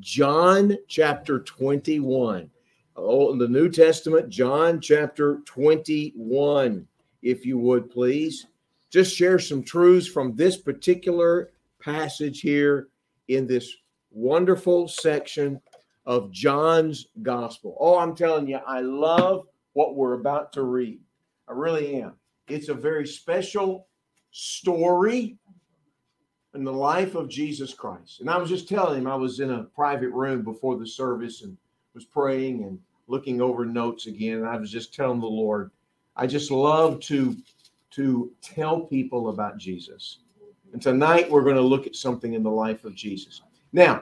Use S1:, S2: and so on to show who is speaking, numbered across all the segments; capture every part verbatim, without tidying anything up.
S1: John chapter twenty-one. Oh, in the New Testament, John chapter twenty-one, if you would please. Just share some truths from this particular passage here in this wonderful section of John's gospel. Oh, I'm telling you, I love what we're about to read. I really am. It's a very special story in the life of Jesus Christ. And I was just telling him, I was in a private room before the service and was praying and looking over notes again. And I was just telling the Lord, I just love to, to tell people about Jesus. And tonight we're going to look at something in the life of Jesus. Now,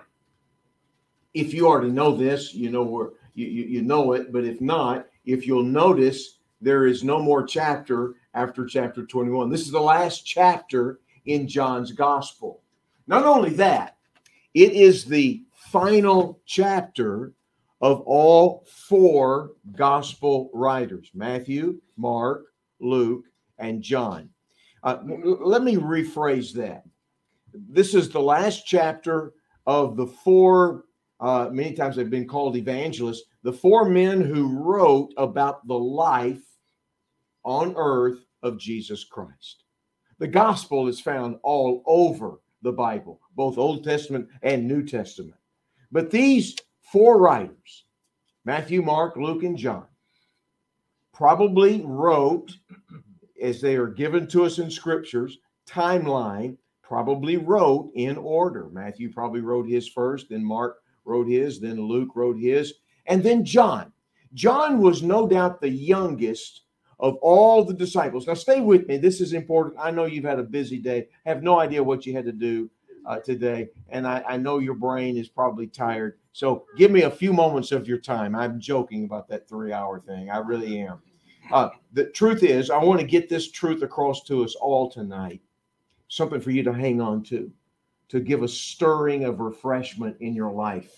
S1: if you already know this, you know where you, you, you know it. But if not, if you'll notice, there is no more chapter after chapter twenty-one. This is the last chapter in John's gospel. Not only that, it is the final chapter of all four gospel writers: Matthew, Mark, Luke, and John. Uh, let me rephrase that. This is the last chapter of the four, uh, many times they've been called evangelists, the four men who wrote about the life on earth of Jesus Christ. The gospel is found all over the Bible, both Old Testament and New Testament. But these four writers, Matthew, Mark, Luke, and John, probably wrote, as they are given to us in scriptures, timeline, probably wrote in order. Matthew probably wrote his first, then Mark wrote his, then Luke wrote his, and then John. John was no doubt the youngest of all the disciples. Now, stay with me. This is important. I know you've had a busy day. I have no idea what you had to do uh, today. And I, I know your brain is probably tired. So give me a few moments of your time. I'm joking about that three-hour thing. I really am. Uh, the truth is, I want to get this truth across to us all tonight. Something for you to hang on to, to give a stirring of refreshment in your life.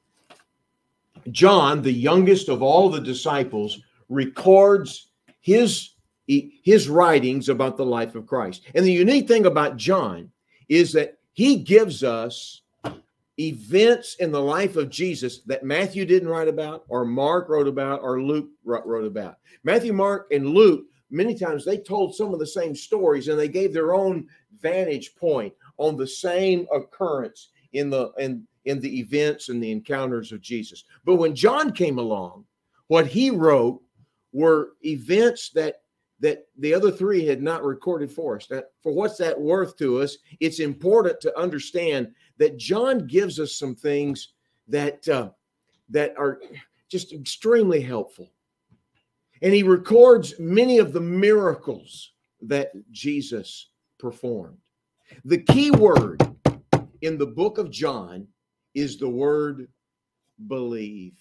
S1: John, the youngest of all the disciples, records his, his writings about the life of Christ. And the unique thing about John is that he gives us events in the life of Jesus that Matthew didn't write about, or Mark wrote about, or Luke wrote about. Matthew, Mark, and Luke, many times they told some of the same stories, and they gave their own vantage point on the same occurrence in the in, in the events and the encounters of Jesus. But when John came along, what he wrote were events that that the other three had not recorded for us. Now, for what's that worth to us, it's important to understand that John gives us some things that uh, that are just extremely helpful. And he records many of the miracles that Jesus performed. The key word in the book of John is the word believe.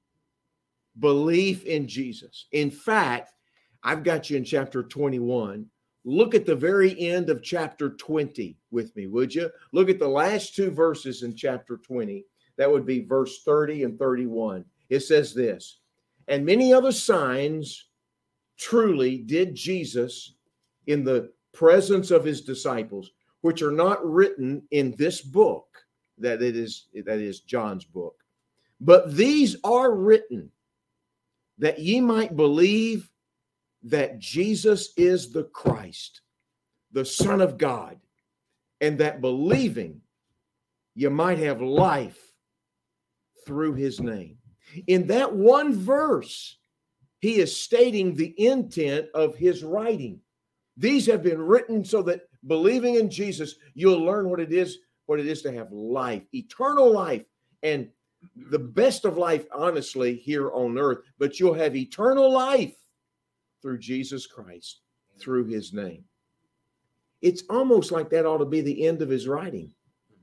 S1: Belief in Jesus. In fact, I've got you in chapter twenty-one. Look at the very end of chapter twenty with me, would you? Look at the last two verses in chapter twenty. That would be verse thirty and thirty-one. It says this: and many other signs truly did Jesus in the presence of his disciples, which are not written in this book, that it is, that is John's book. But these are written that ye might believe that Jesus is the Christ, the Son of God, and that believing you might have life through his name. In that one verse, he is stating the intent of his writing. These have been written so that believing in Jesus, you'll learn what it is, what it is to have life, eternal life, and the best of life, honestly, here on earth. But you'll have eternal life through Jesus Christ, through his name. It's almost like that ought to be the end of his writing.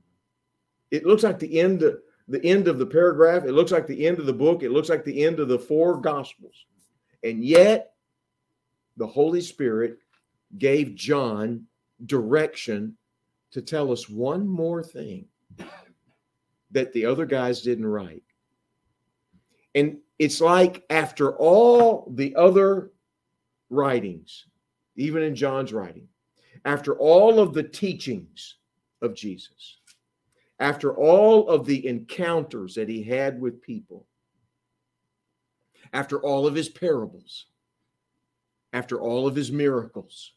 S1: It looks like the end of, the end of the paragraph. It looks like the end of the book. It looks like the end of the four Gospels. And yet, the Holy Spirit gave John direction to tell us one more thing that the other guys didn't write. And it's like after all the other writings, even in John's writing, after all of the teachings of Jesus, after all of the encounters that he had with people, after all of his parables, after all of his miracles,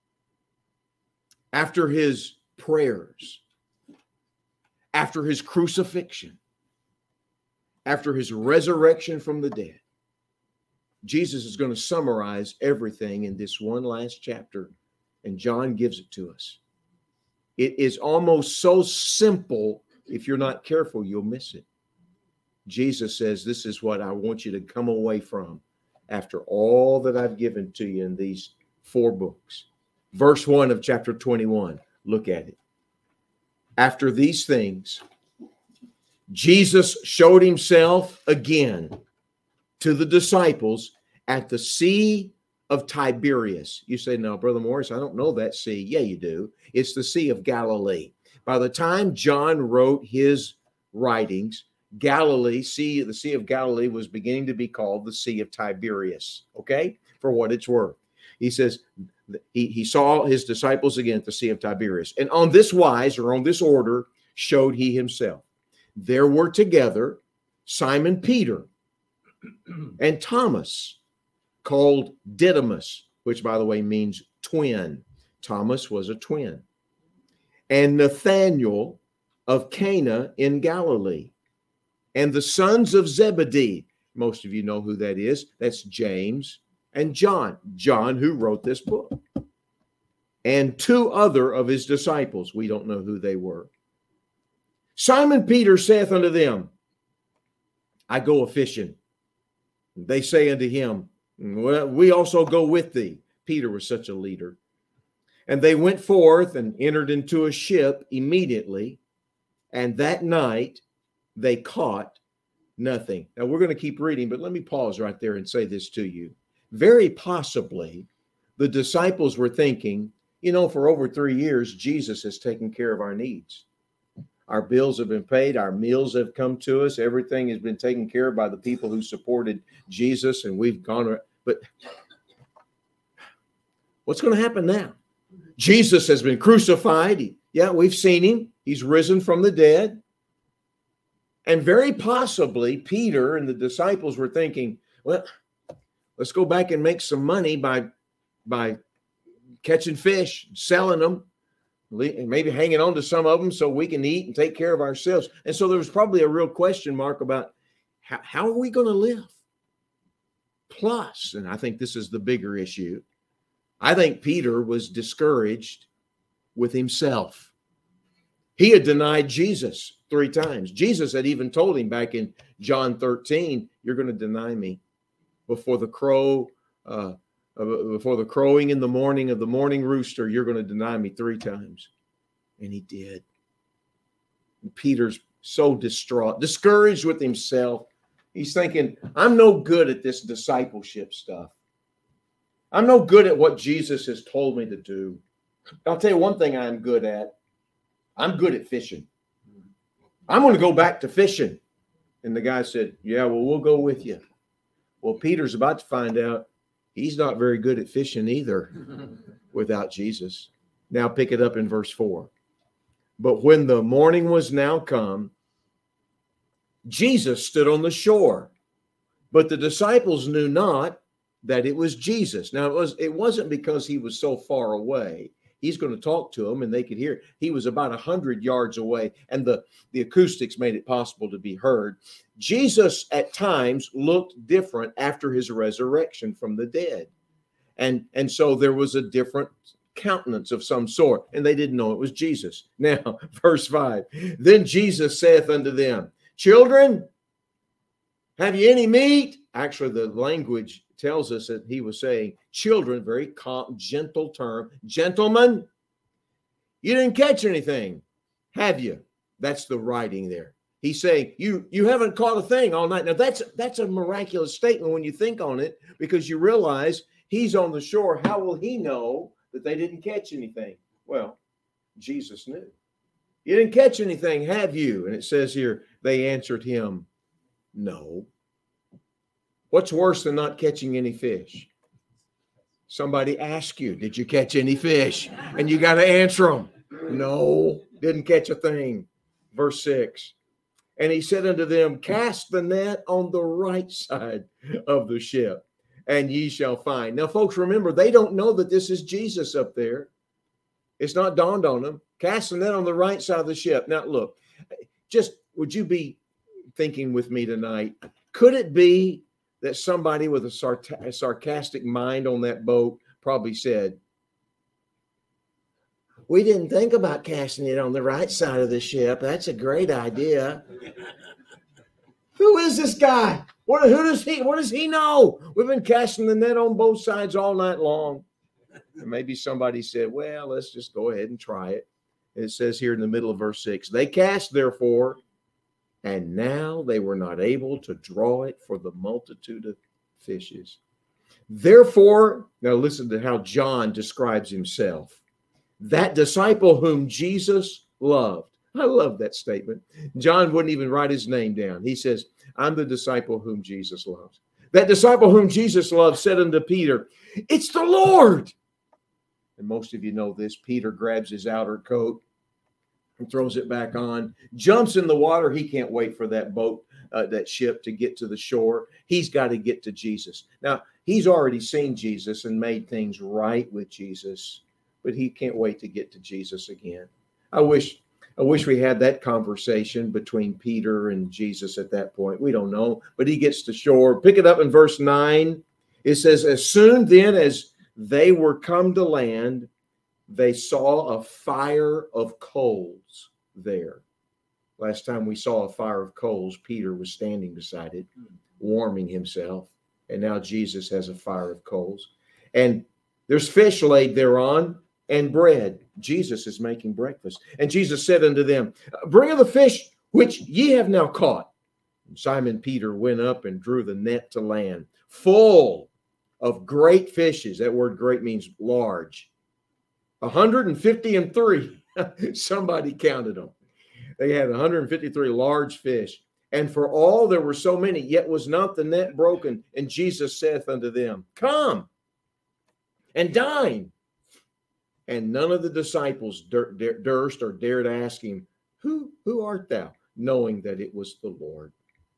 S1: after his prayers, after his crucifixion, after his resurrection from the dead, Jesus is going to summarize everything in this one last chapter, and John gives it to us. It is almost so simple, if you're not careful, you'll miss it. Jesus says, this is what I want you to come away from after all that I've given to you in these four books. Verse one of chapter twenty-one, look at it. After these things, Jesus showed himself again to the disciples at the Sea of Tiberias. You say, no, Brother Morris, I don't know that sea. Yeah, you do. It's the Sea of Galilee. By the time John wrote his writings, Galilee, sea, the Sea of Galilee was beginning to be called the Sea of Tiberias, okay, for what it's worth. He says he, he saw his disciples again at the Sea of Tiberias. And on this wise, or on this order, showed he himself. There were together Simon Peter and Thomas, called Didymus, which, by the way, means twin. Thomas was a twin. And Nathanael of Cana in Galilee. And the sons of Zebedee. Most of you know who that is. That's James and John. John, who wrote this book. And two other of his disciples. We don't know who they were. Simon Peter saith unto them, I go a-fishing. They say unto him, well, we also go with thee. Peter was such a leader. And they went forth and entered into a ship immediately. And that night they caught nothing. Now we're going to keep reading, but let me pause right there and say this to you. Very possibly the disciples were thinking, you know, for over three years, Jesus has taken care of our needs. Our bills have been paid. Our meals have come to us. Everything has been taken care of by the people who supported Jesus, and we've gone. But what's going to happen now? Jesus has been crucified. Yeah, we've seen him. He's risen from the dead. And very possibly Peter and the disciples were thinking, well, let's go back and make some money by, by catching fish, selling them, maybe hanging on to some of them so we can eat and take care of ourselves. And so there was probably a real question mark about how, how are we going to live? Plus, and I think this is the bigger issue, I think Peter was discouraged with himself. He had denied Jesus three times. Jesus had even told him back in John thirteen, you're going to deny me before the crow, uh, before the crowing in the morning of the morning rooster, you're going to deny me three times. And he did. And Peter's so distraught, discouraged with himself. He's thinking, I'm no good at this discipleship stuff. I'm no good at what Jesus has told me to do. I'll tell you one thing I'm good at. I'm good at fishing. I'm going to go back to fishing. And the guy said, yeah, well, we'll go with you. Well, Peter's about to find out he's not very good at fishing either without Jesus. Now pick it up in verse four. But when the morning was now come, Jesus stood on the shore, but the disciples knew not that it was Jesus. Now, it, was, it wasn't because he was so far away. He's going to talk to them and they could hear. He was about one hundred yards away, and the, the acoustics made it possible to be heard. Jesus at times looked different after his resurrection from the dead. And, and so there was a different countenance of some sort, and they didn't know it was Jesus. Now, verse five, then Jesus saith unto them, children, have you any meat? Actually, the language tells us that he was saying, children, very calm, gentle term. Gentlemen, you didn't catch anything, have you? That's the writing there. He's saying, you, you haven't caught a thing all night. Now, that's, that's a miraculous statement when you think on it, because you realize he's on the shore. How will he know that they didn't catch anything? Well, Jesus knew. You didn't catch anything, have you? And it says here, they answered him, no. What's worse than not catching any fish? Somebody asks you, did you catch any fish? And you got to answer them. No, didn't catch a thing. Verse six. And he said unto them, cast the net on the right side of the ship, and ye shall find. Now, folks, remember, they don't know that this is Jesus up there. It's not dawned on them. Cast the net on the right side of the ship. Now, look, just would you be thinking with me tonight, could it be that somebody with a, sart- a sarcastic mind on that boat probably said, we didn't think about casting it on the right side of the ship. That's a great idea. Who is this guy? What, who does he, what does he know? We've been casting the net on both sides all night long. And maybe somebody said, well, let's just go ahead and try it. It says here in the middle of verse six, they cast therefore, and now they were not able to draw it for the multitude of fishes. Therefore, now listen to how John describes himself. That disciple whom Jesus loved. I love that statement. John wouldn't even write his name down. He says, I'm the disciple whom Jesus loves. That disciple whom Jesus loved said unto Peter, it's the Lord. And most of you know this. Peter grabs his outer coat and throws it back on, jumps in the water. He can't wait for that boat, uh, that ship to get to the shore. He's got to get to Jesus. Now, he's already seen Jesus and made things right with Jesus, but he can't wait to get to Jesus again. I wish, I wish we had that conversation between Peter and Jesus at that point. We don't know, but he gets to shore. Pick it up in verse nine. It says, as soon then as they were come to land, they saw a fire of coals there. Last time we saw a fire of coals, Peter was standing beside it, warming himself. And now Jesus has a fire of coals. And there's fish laid thereon and bread. Jesus is making breakfast. And Jesus said unto them, bring of the fish which ye have now caught. And Simon Peter went up and drew the net to land, full of great fishes. That word great means large. one hundred fifty and three. Somebody counted them. They had one hundred fifty-three large fish. And for all there were so many, yet was not the net broken. And Jesus saith unto them, come and dine. And none of the disciples dur- dur- durst or dared ask him, who, who art thou? Knowing that it was the Lord.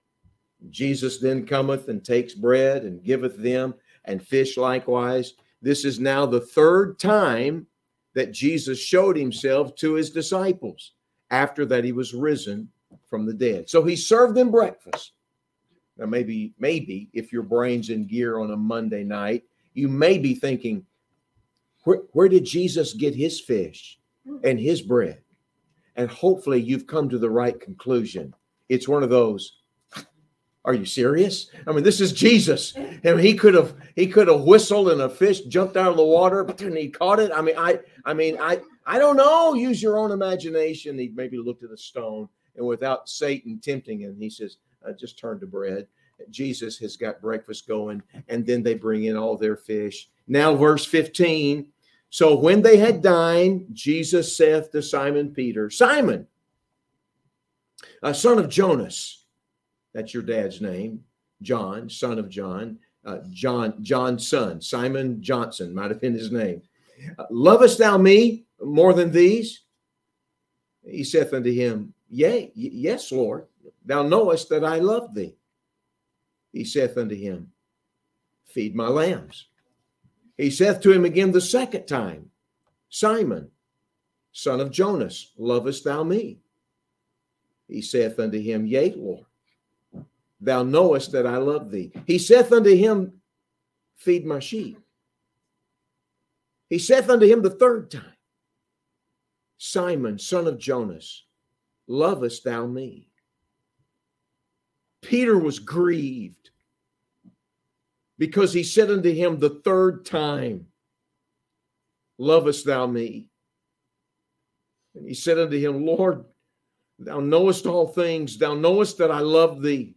S1: Jesus then cometh and takes bread and giveth them, and fish likewise. This is now the third time that Jesus showed himself to his disciples after that he was risen from the dead. So he served them breakfast. Now, maybe, maybe if your brain's in gear on a Monday night, you may be thinking, where, where did Jesus get his fish and his bread? And hopefully you've come to the right conclusion. It's one of those, are you serious? I mean, this is Jesus. I mean, he could have he could have whistled and a fish jumped out of the water, but then he caught it. I mean, I I mean, I I don't know. Use your own imagination. He maybe looked at a stone, and without Satan tempting him, he says, uh, just turn to bread. Jesus has got breakfast going, and then they bring in all their fish. Now, verse fifteen. So when they had dined, Jesus saith to Simon Peter, Simon, uh, son of Jonas. That's your dad's name, John, son of John, uh, John, John's son, Simon Johnson might have been his name. Uh, Lovest thou me more than these? He saith unto him, Yea, y- yes, Lord, thou knowest that I love thee. He saith unto him, Feed my lambs. He saith to him again the second time, Simon, son of Jonas, lovest thou me? He saith unto him, Yea, Lord, thou knowest that I love thee. He saith unto him, Feed my sheep. He saith unto him the third time, Simon, son of Jonas, lovest thou me? Peter was grieved because he said unto him the third time, Lovest thou me? And he said unto him, Lord, thou knowest all things. Thou knowest that I love thee.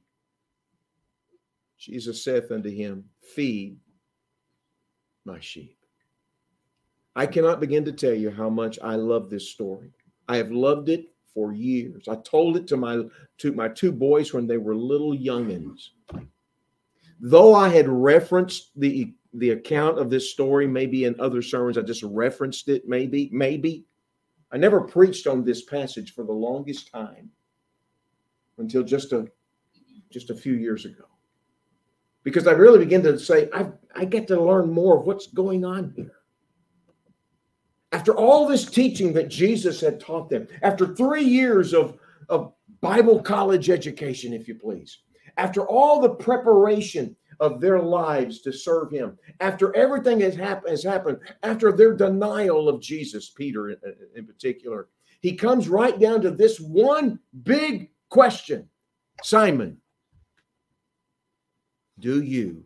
S1: Jesus saith unto him, Feed my sheep. I cannot begin to tell you how much I love this story. I have loved it for years. I told it to my, to my two boys when they were little youngins. Though I had referenced the, the account of this story, maybe in other sermons, I just referenced it, maybe, maybe. I never preached on this passage for the longest time until just a just a few years ago. Because I really began to say, I, I get to learn more of what's going on here. After all this teaching that Jesus had taught them, after three years of, of Bible college education, if you please, after all the preparation of their lives to serve him, after everything has, hap- has happened, after their denial of Jesus, Peter in, in particular, he comes right down to this one big question. Simon, do you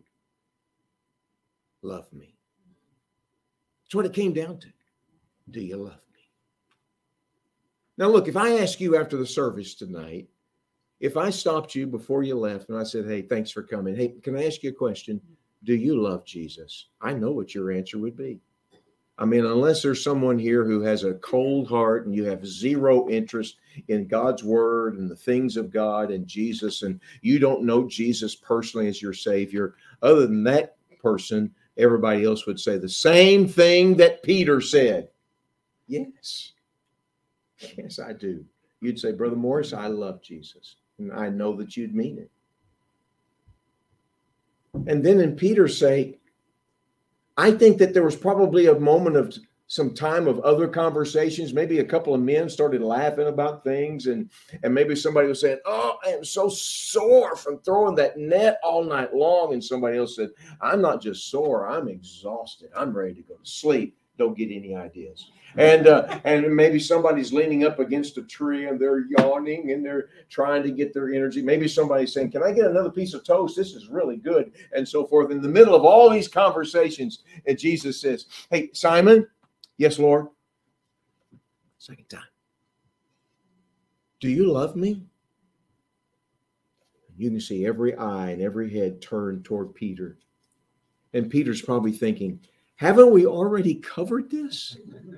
S1: love me? That's what it came down to. Do you love me? Now, look, if I ask you after the service tonight, if I stopped you before you left and I said, hey, thanks for coming. Hey, can I ask you a question? Do you love Jesus? I know what your answer would be. I mean, unless there's someone here who has a cold heart and you have zero interest in God's word and the things of God and Jesus, and you don't know Jesus personally as your Savior, other than that person, everybody else would say the same thing that Peter said. Yes. Yes, I do. You'd say, Brother Morris, I love Jesus. And I know that you'd mean it. And then in Peter's sake, I think that there was probably a moment of some time of other conversations. Maybe a couple of men started laughing about things, and, and maybe somebody was saying, oh, I am so sore from throwing that net all night long. And somebody else said, I'm not just sore, I'm exhausted. I'm ready to go to sleep. Don't get any ideas. And uh, and maybe somebody's leaning up against a tree and they're yawning and they're trying to get their energy. Maybe somebody's saying, can I get another piece of toast? This is really good. And so forth. In the middle of all these conversations, and Jesus says, hey, Simon. Yes, Lord. Second time. Do you love me? You can see every eye and every head turned toward Peter. And Peter's probably thinking, haven't we already covered this?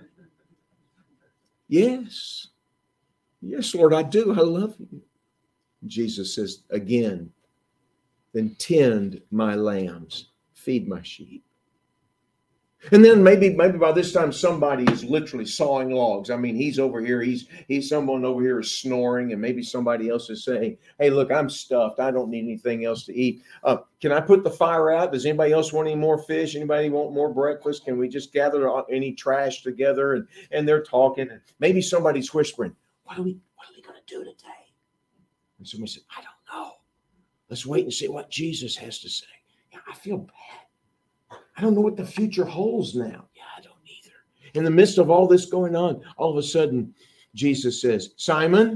S1: Yes. Yes, Lord, I do. I love you. Jesus says again, then tend my lambs, feed my sheep. And then maybe maybe by this time somebody is literally sawing logs. I mean, he's over here, he's he's someone over here is snoring, and maybe somebody else is saying, hey, look, I'm stuffed. I don't need anything else to eat. Uh, can I put the fire out? Does anybody else want any more fish? Anybody want more breakfast? Can we just gather any trash together? And, and they're talking. And maybe somebody's whispering, what are we what are we going to do today? And somebody said, I don't know. Let's wait and see what Jesus has to say. Yeah, I feel bad. I don't know what the future holds now. Yeah, I don't either. In the midst of all this going on, all of a sudden, Jesus says, Simon,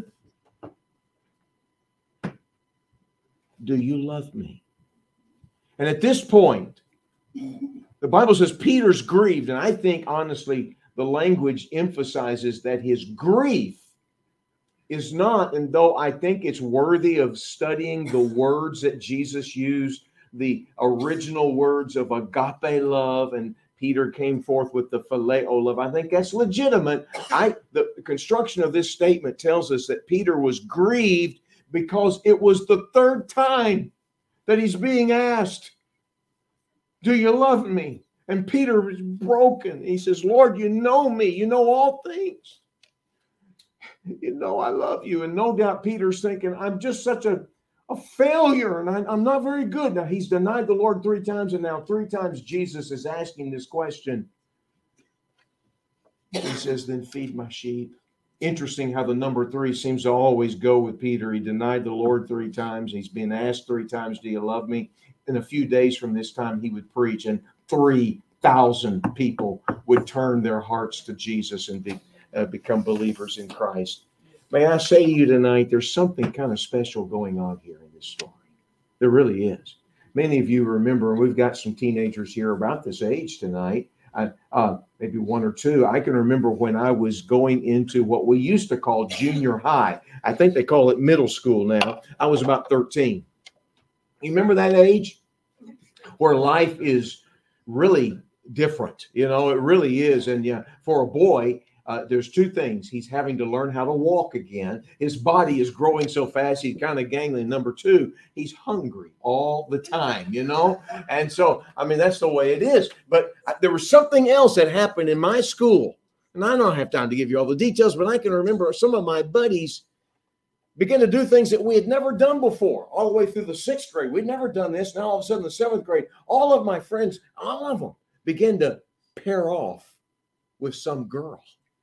S1: do you love me? And at this point, the Bible says Peter's grieved. And I think, honestly, the language emphasizes that his grief is not, and though I think it's worthy of studying the words that Jesus used, the original words of agape love, and Peter came forth with the phileo love. I think that's legitimate. I the construction of this statement tells us that Peter was grieved because it was the third time that he's being asked, do you love me? And Peter is broken. He says, Lord, you know me. You know all things. You know I love you. And no doubt Peter's thinking, I'm just such a A failure, and I, I'm not very good. Now, he's denied the Lord three times, and now three times Jesus is asking this question. He says, then feed my sheep. Interesting how the number three seems to always go with Peter. He denied the Lord three times. He's been asked three times, do you love me? In a few days from this time, he would preach, and three thousand people would turn their hearts to Jesus and be, uh, become believers in Christ. May I say to you tonight, there's something kind of special going on here in this story. There really is. Many of you remember, and we've got some teenagers here about this age tonight, I, uh, maybe one or two. I can remember when I was going into what we used to call junior high. I think they call it middle school now. I was about thirteen. You remember that age where life is really different? You know, it really is. And yeah, for a boy, Uh, there's two things. He's having to learn how to walk again. His body is growing so fast, he's kind of gangling. Number two, he's hungry all the time, you know? And so, I mean, that's the way it is. But there was something else that happened in my school And I don't have time to give you all the details, but I can remember some of my buddies began to do things that we had never done before, all the way through the sixth grade. We'd never done this. Now, all of a sudden, the seventh grade, all of my friends, all of them began to pair off with some girl.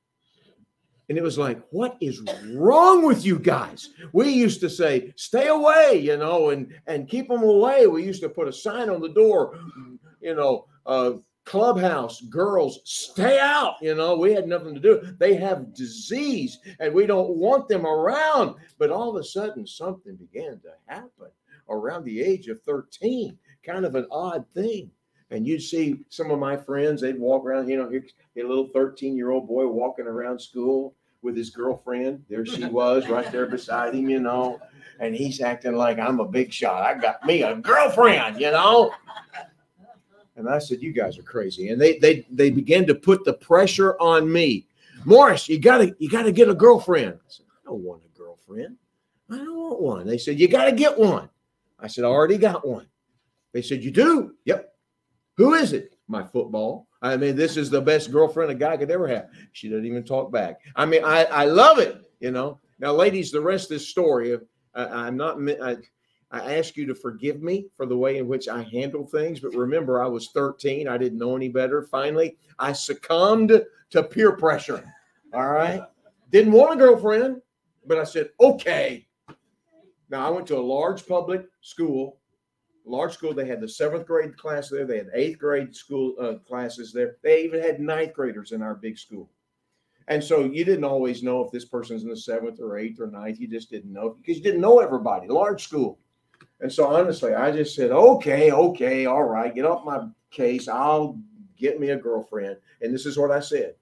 S1: And it was like, what is wrong with you guys? We used to say, stay away, you know, and, and keep them away. We used to put a sign on the door, you know, uh, clubhouse, girls, stay out. You know, we had nothing to do. They have disease and we don't want them around. But all of a sudden, something began to happen around the age of thirteen, kind of an odd thing. And you'd see some of my friends, they'd walk around, you know, a little thirteen-year-old boy walking around school with his girlfriend. There she was right there beside him, you know, and he's acting like I'm a big shot. I got me a girlfriend, you know. And I said, you guys are crazy. And they they they began to put the pressure on me. Morris, you gotta you gotta get a girlfriend. I said, I don't want a girlfriend. I don't want one. They said, you gotta get one. I said, I already got one. They said, you do? Yep. Who is it? My football. I mean, this is the best girlfriend a guy could ever have. She doesn't even talk back. I mean, I, I love it, you know. Now, ladies, the rest of this story, uh, I'm not, I, I ask you to forgive me for the way in which I handle things. But remember, I was thirteen. I didn't know any better. Finally, I succumbed to peer pressure. All right. Didn't want a girlfriend, but I said, okay. Now, I went to a large public school. Large school, they had the seventh grade class there. They had eighth grade school uh, classes there. They even had ninth graders in our big school. And so you didn't always know if this person's in the seventh or eighth or ninth. You just didn't know because you didn't know everybody. Large school. And so honestly, I just said, okay, okay, all right, get off my case. I'll get me a girlfriend. And this is what I said.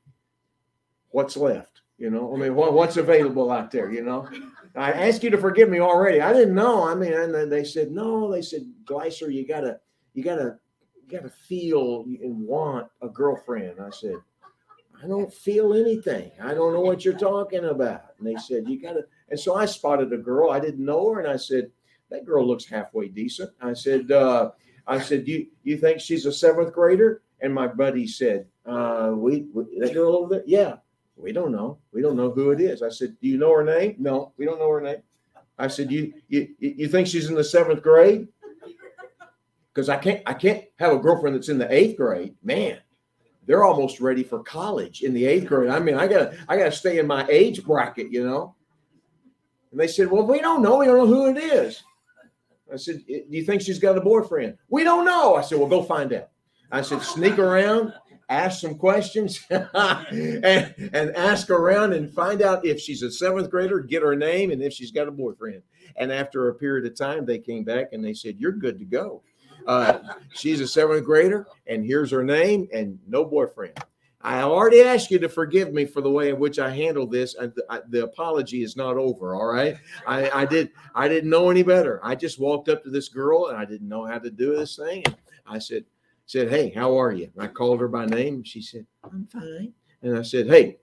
S1: What's left? You know, I mean, what, what's available out there, you know? I asked you to forgive me already. I didn't know. I mean, and then they said, no, they said, Gleiser, you gotta, you gotta, you gotta feel and want a girlfriend. I said, I don't feel anything. I don't know what you're talking about. And they said, you gotta, and so I spotted a girl. I didn't know her. And I said, that girl looks halfway decent. I said, uh, I said, you, you think she's a seventh grader? And my buddy said, uh, we, we that girl over there? Yeah. We don't know. We don't know who it is. I said, do you know her name? No, we don't know her name. I said, you you you think she's in the seventh grade? Because I can't I can't have a girlfriend that's in the eighth grade. Man, they're almost ready for college in the eighth grade. I mean, I gotta I gotta stay in my age bracket, you know. And they said, well, we don't know. We don't know who it is. I said, do you think she's got a boyfriend? We don't know. I said, well, go find out. I said, sneak around. Ask some questions and, and ask around and find out if she's a seventh grader, get her name, and if she's got a boyfriend. And after a period of time, they came back and they said, you're good to go. Uh, she's a seventh grader, and here's her name, and no boyfriend. I already asked you to forgive me for the way in which I handled this. And the, I, the apology is not over, all right? I, I, did, I didn't know any better. I just walked up to this girl, and I didn't know how to do this thing. And I said, said, hey, how are you? And I called her by name. She said, I'm fine. And I said, hey,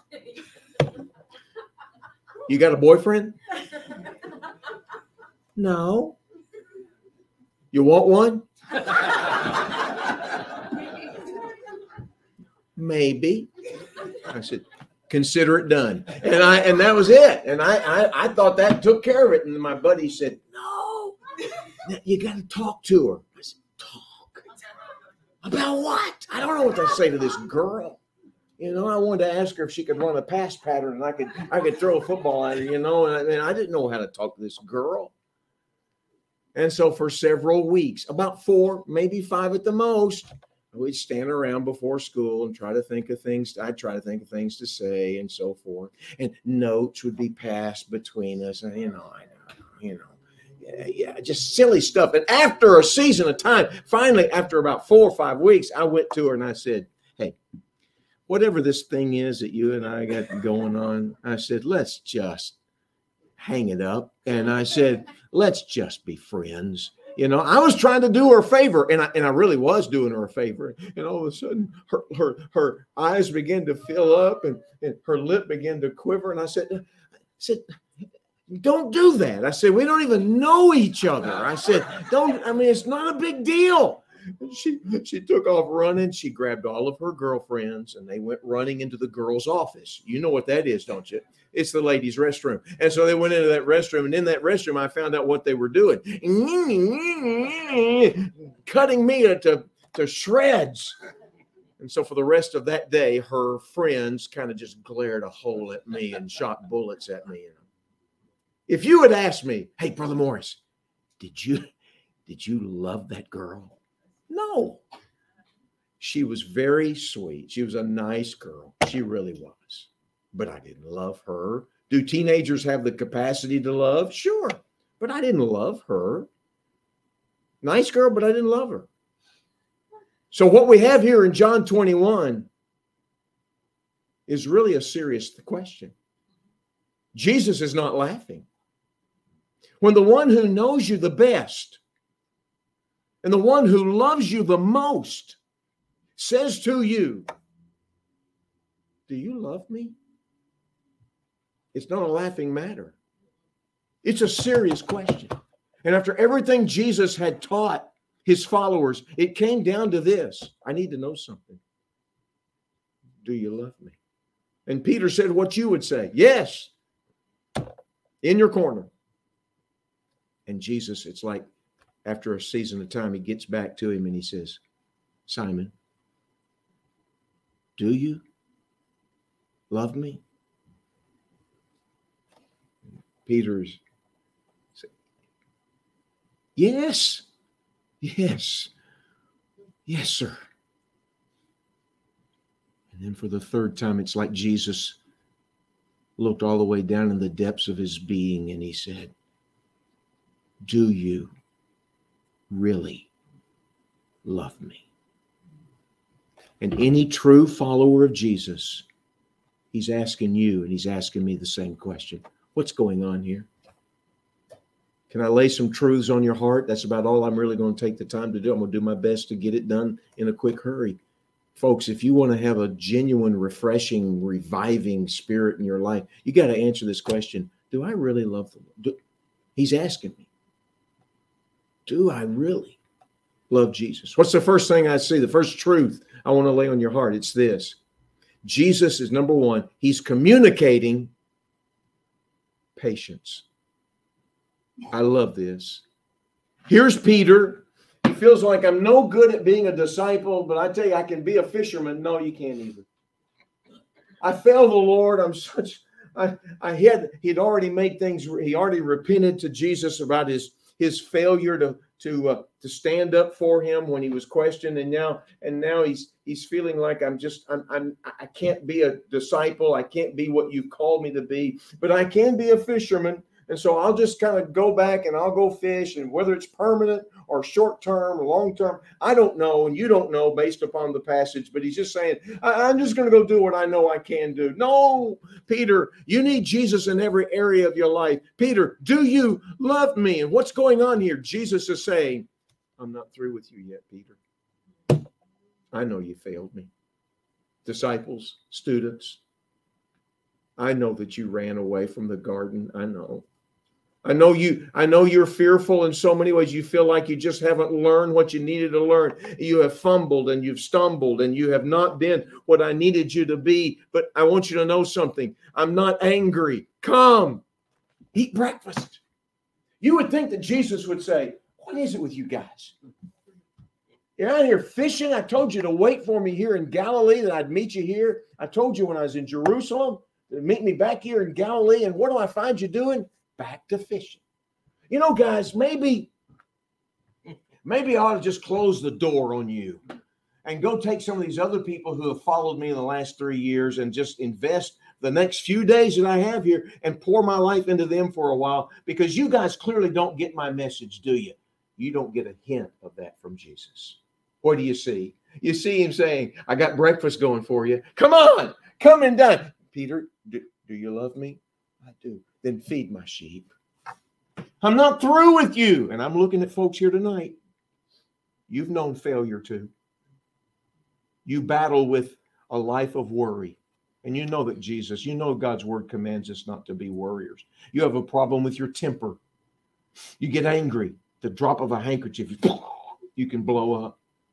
S1: you got a boyfriend? No. You want one? Maybe. I said, consider it done. And I and that was it. And I I, I thought that took care of it. And my buddy said, no, you got to talk to her. I said, talk. About what? I don't know what to say to this girl. You know, I wanted to ask her if she could run a pass pattern and I could I could throw a football at her, you know, and I, and I didn't know how to talk to this girl. And so for several weeks, about four, maybe five at the most, we'd stand around before school and try to think of things. I'd try to think of things to say and so forth. And notes would be passed between us. And, you know, I know, you know. Yeah, yeah, just silly stuff. And after a season of time, finally, after about four or five weeks, I went to her and I said, hey, whatever this thing is that you and I got going on, I said, let's just hang it up. And I said, let's just be friends. You know, I was trying to do her a favor, and I and I really was doing her a favor. And all of a sudden, her her her eyes began to fill up, and, and her lip began to quiver. And I said, I said, don't do that. I said, we don't even know each other. I said, don't, I mean, it's not a big deal. She she took off running. She grabbed all of her girlfriends and they went running into the girls' office. You know what that is, don't you? It's the ladies' restroom. And so they went into that restroom, and in that restroom, I found out what they were doing. Cutting me to, to shreds. And so for the rest of that day, her friends kind of just glared a hole at me and shot bullets at me. If you had asked me, hey, Brother Morris, did you did you love that girl? No. She was very sweet. She was a nice girl. She really was. But I didn't love her. Do teenagers have the capacity to love? Sure. But I didn't love her. Nice girl, but I didn't love her. So what we have here in John twenty-one is really a serious question. Jesus is not laughing. When the one who knows you the best and the one who loves you the most says to you, do you love me? It's not a laughing matter. It's a serious question. And after everything Jesus had taught his followers, it came down to this. I need to know something. Do you love me? And Peter said what you would say. Yes. In your corner. And Jesus, it's like after a season of time, he gets back to him and he says, Simon, do you love me? Peter's said, yes, yes, yes, sir. And then for the third time, it's like Jesus looked all the way down in the depths of his being and he said, do you really love me? And any true follower of Jesus, he's asking you and he's asking me the same question. What's going on here? Can I lay some truths on your heart? That's about all I'm really going to take the time to do. I'm going to do my best to get it done in a quick hurry. Folks, if you want to have a genuine, refreshing, reviving spirit in your life, you got to answer this question. Do I really love the Lord? Do, he's asking me. Do I really love Jesus? What's the first thing I see? The first truth I want to lay on your heart. It's this. Jesus is number one. He's communicating patience. I love this. Here's Peter. He feels like I'm no good at being a disciple, but I tell you, I can be a fisherman. No, you can't either. I failed the Lord. I'm such, I, I had, he'd already made things, he already repented to Jesus about his, his failure to, to, uh, to stand up for him when he was questioned. And now, and now he's, he's feeling like I'm just, I'm, I'm, I can't be a disciple. I can't be what you've called me to be, but I can be a fisherman. And so I'll just kind of go back and I'll go fish, and whether it's permanent or short term or long term, I don't know. And you don't know based upon the passage, but he's just saying, I- I'm just going to go do what I know I can do. No, Peter, you need Jesus in every area of your life. Peter, do you love me? And what's going on here? Jesus is saying, I'm not through with you yet, Peter. I know you failed me. Disciples, students, I know that you ran away from the garden. I know. I know you, I know you're fearful in so many ways. You feel like you just haven't learned what you needed to learn. You have fumbled and you've stumbled and you have not been what I needed you to be. But I want you to know something. I'm not angry. Come, eat breakfast. You would think that Jesus would say, what is it with you guys? You're out here fishing. I told you to wait for me here in Galilee, that I'd meet you here. I told you when I was in Jerusalem to meet me back here in Galilee. And what do I find you doing? Back to fishing. You know, guys, maybe, maybe I ought to just close the door on you and go take some of these other people who have followed me in the last three years and just invest the next few days that I have here and pour my life into them for a while, because you guys clearly don't get my message, do you? You don't get a hint of that from Jesus. What do you see? You see him saying, I got breakfast going for you. Come on, come and dine. Peter, do, do you love me? I do. Then feed my sheep. I'm not through with you. And I'm looking at folks here tonight. You've known failure too. You battle with a life of worry. And you know that Jesus, you know God's word commands us not to be worriers. You have a problem with your temper. You get angry. The drop of a handkerchief, you can blow up.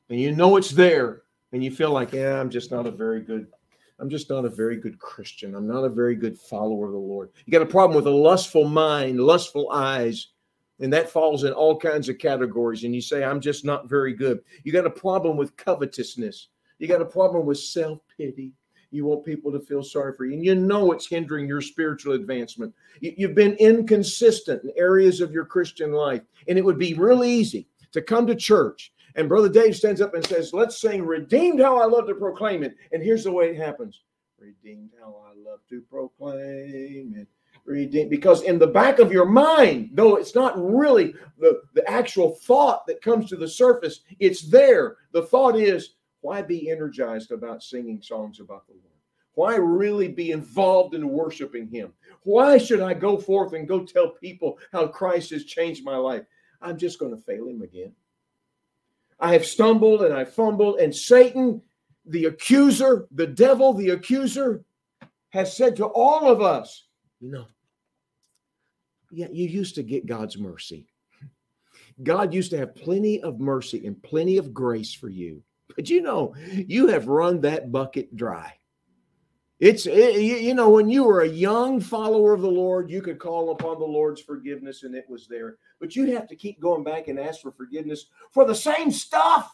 S1: and you know it's there, and you feel like, yeah, I'm just not a very good, I'm just not a very good Christian. I'm not a very good follower of the Lord. You got a problem with a lustful mind, lustful eyes, and that falls in all kinds of categories. And you say, I'm just not very good. You got a problem with covetousness. You got a problem with self-pity. You want people to feel sorry for you. And you know it's hindering your spiritual advancement. You've been inconsistent in areas of your Christian life. And it would be real easy to come to church and Brother Dave stands up and says, let's sing Redeemed How I Love to Proclaim It. And here's the way it happens. Redeemed how I love to proclaim it. Redeemed. Because in the back of your mind, though it's not really the, the actual thought that comes to the surface, it's there. The thought is, why be energized about singing songs about the Lord? Why really be involved in worshiping Him? Why should I go forth and go tell people how Christ has changed my life? I'm just going to fail Him again. I have stumbled and I fumbled, and Satan, the accuser, the devil, the accuser, has said to all of us, you know, yeah, you used to get God's mercy. God used to have plenty of mercy and plenty of grace for you. But you know, you have run that bucket dry. It's, it, you know, when you were a young follower of the Lord, you could call upon the Lord's forgiveness and it was there. But you'd have to keep going back and ask for forgiveness for the same stuff.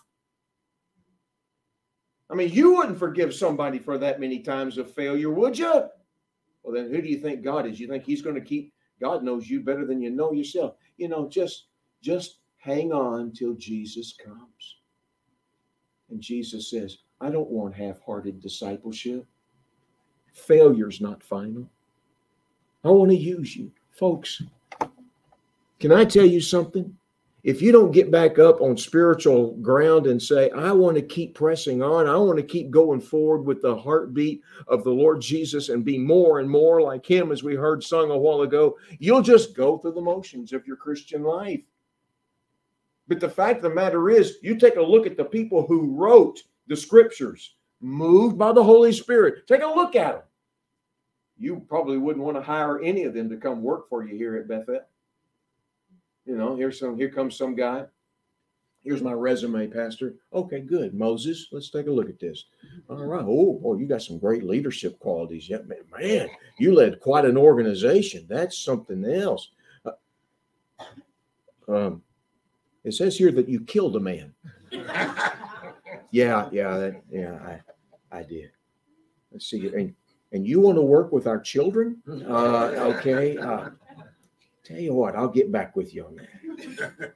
S1: I mean, you wouldn't forgive somebody for that many times of failure, would you? Well, then who do you think God is? You think He's going to keep, God knows you better than you know yourself. You know, just, just hang on till Jesus comes. And Jesus says, I don't want half-hearted discipleship. Failure's not final. I want to use you. Folks, can I tell you something? If you don't get back up on spiritual ground and say, I want to keep pressing on, I want to keep going forward with the heartbeat of the Lord Jesus and be more and more like Him, as we heard sung a while ago, you'll just go through the motions of your Christian life. But the fact of the matter is, you take a look at the people who wrote the scriptures, moved by the Holy Spirit. Take a look at them. You probably wouldn't want to hire any of them to come work for you here at Bethel. You know, here's some, here comes some guy. Here's my resume, Pastor. Okay, good. Moses, let's take a look at this. All right. Oh, oh, you got some great leadership qualities. Yeah, man, man, you led quite an organization. That's something else. Uh, um, it says here that you killed a man. yeah, yeah, that, yeah, I, I did. Let's see. And, and you want to work with our children? Uh, okay. Uh, tell you what, I'll get back with you on that.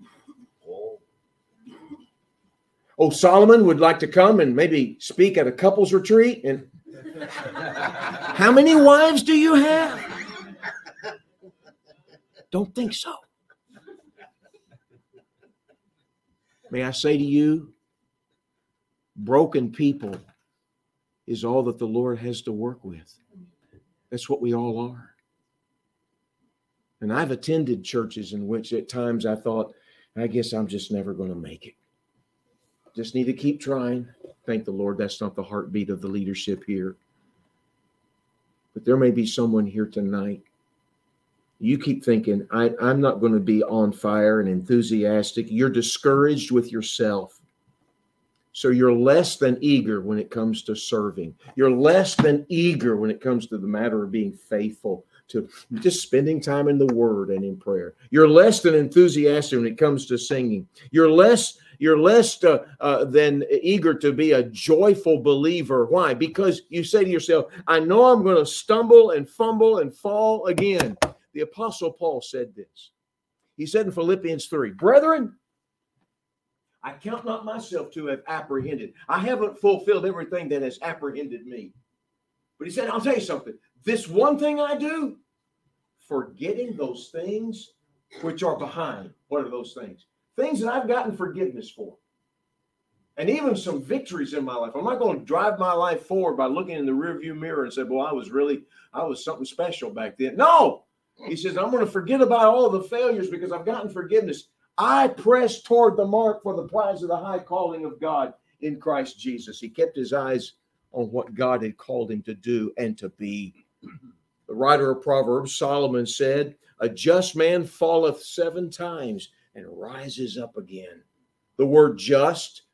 S1: Oh, Solomon would like to come and maybe speak at a couples retreat. And how many wives do you have? Don't think so. May I say to you, broken people is all that the Lord has to work with. That's what we all are. And I've attended churches in which at times I thought, I guess I'm just never going to make it. Just need to keep trying. Thank the Lord, that's not the heartbeat of the leadership here. But there may be someone here tonight. You keep thinking, I, I'm not going to be on fire and enthusiastic. You're discouraged with yourself. So you're less than eager when it comes to serving. You're less than eager when it comes to the matter of being faithful, to just spending time in the Word and in prayer. You're less than enthusiastic when it comes to singing. You're less, you're less uh, uh, than eager to be a joyful believer. Why? Because you say to yourself, I know I'm going to stumble and fumble and fall again. The Apostle Paul said this. He said in Philippians three, brethren, I count not myself to have apprehended. I haven't fulfilled everything that has apprehended me. But he said, I'll tell you something. This one thing I do, forgetting those things which are behind. What are those things? Things that I've gotten forgiveness for. And even some victories in my life. I'm not going to drive my life forward by looking in the rearview mirror and say, well, I was really, I was something special back then. No! He says, I'm going to forget about all the failures because I've gotten forgiveness. I press toward the mark for the prize of the high calling of God in Christ Jesus. He kept his eyes on what God had called him to do and to be. The writer of Proverbs, Solomon, said, a just man falleth seven times and rises up again. The word just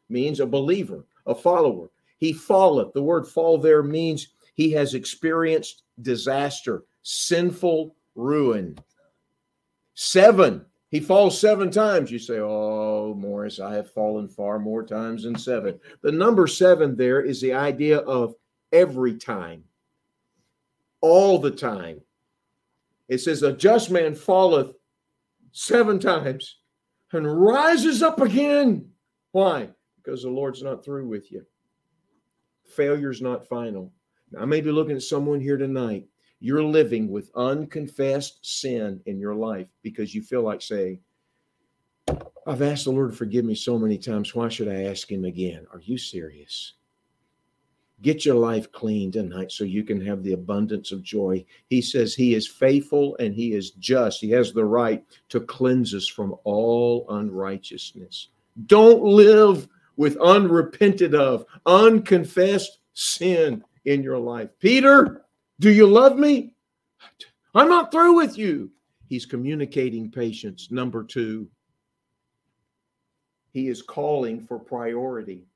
S1: means a believer, a follower. He falleth. The word fall there means he has experienced disaster, sinful ruin. Seven. He falls seven times. You say, oh, Morris, I have fallen far more times than seven. The number seven there is the idea of every time, all the time. It says, a just man falleth seven times and rises up again. Why? Because the Lord's not through with you. Failure's not final. Now, I may be looking at someone here tonight. You're living with unconfessed sin in your life because you feel like saying, I've asked the Lord to forgive me so many times. Why should I ask him again? Are you serious? Get your life clean tonight so you can have the abundance of joy. He says he is faithful and he is just. He has the right to cleanse us from all unrighteousness. Don't live with unrepented of, unconfessed sin in your life. Peter, do you love me? I'm not through with you. He's communicating patience. Number two, he is calling for priority.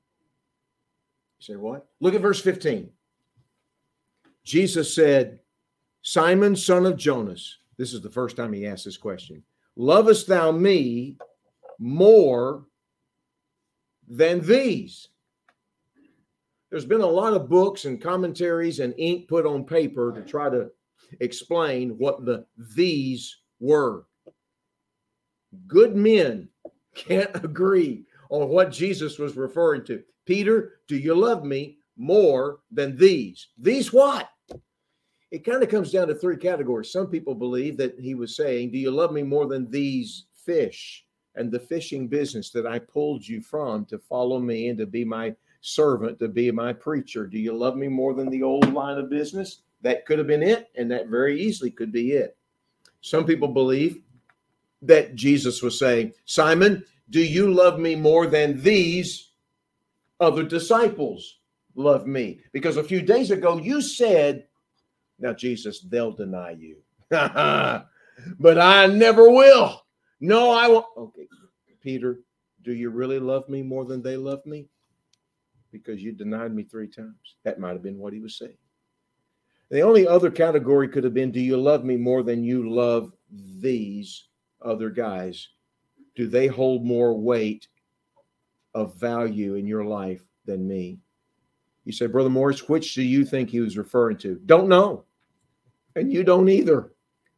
S1: You say, what? Look at verse fifteen. Jesus said, Simon, son of Jonas, this is the first time he asked this question, lovest thou me more than these? There's been a lot of books and commentaries and ink put on paper to try to explain what the these were. Good men can't agree on what Jesus was referring to. Peter, do you love me more than these? These what? It kind of comes down to three categories. Some people believe that he was saying, do you love me more than these fish and the fishing business that I pulled you from to follow me and to be my servant, to be my preacher? Do you love me more than the old line of business? That could have been it, and that very easily could be it. Some people believe that Jesus was saying, Simon, do you love me more than these other disciples love me? Because a few days ago you said, now Jesus, they'll deny you. But I never will. No, I won't. Okay, Peter, do you really love me more than they love me? Because you denied me three times. That might have been what he was saying. The only other category could have been, do you love me more than you love these other guys? Do they hold more weight of value in your life than me? You say, Brother Morris, which do you think he was referring to? Don't know. And you don't either.